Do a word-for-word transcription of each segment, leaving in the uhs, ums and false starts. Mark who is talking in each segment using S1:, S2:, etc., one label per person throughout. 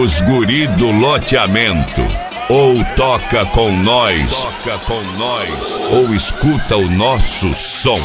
S1: Os guri do loteamento. Ou toca com nós, toca com nós, ou escuta o nosso som.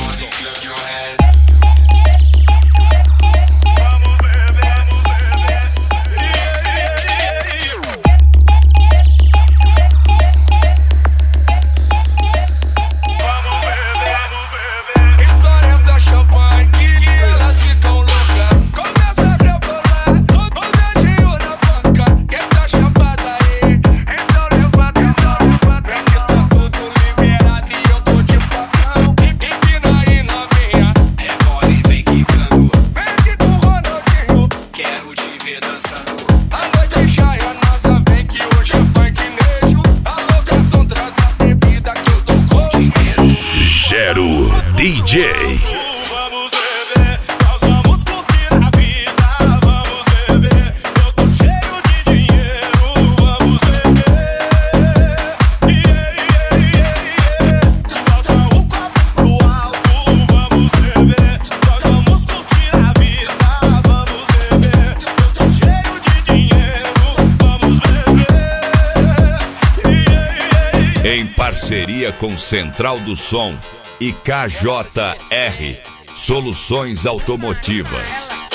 S1: Gero D J.
S2: Vamos beber, nós vamos curtir a vida. Vamos beber, eu tô cheio de dinheiro. Vamos beber, yeah, yeah, yeah, yeah. Solta o copo pro alto. Vamos beber, nós vamos curtir a vida. Vamos beber, eu tô cheio de dinheiro. Vamos beber, yeah, yeah, yeah.
S1: Em parceria com Central do Som e K J R Soluções Automotivas.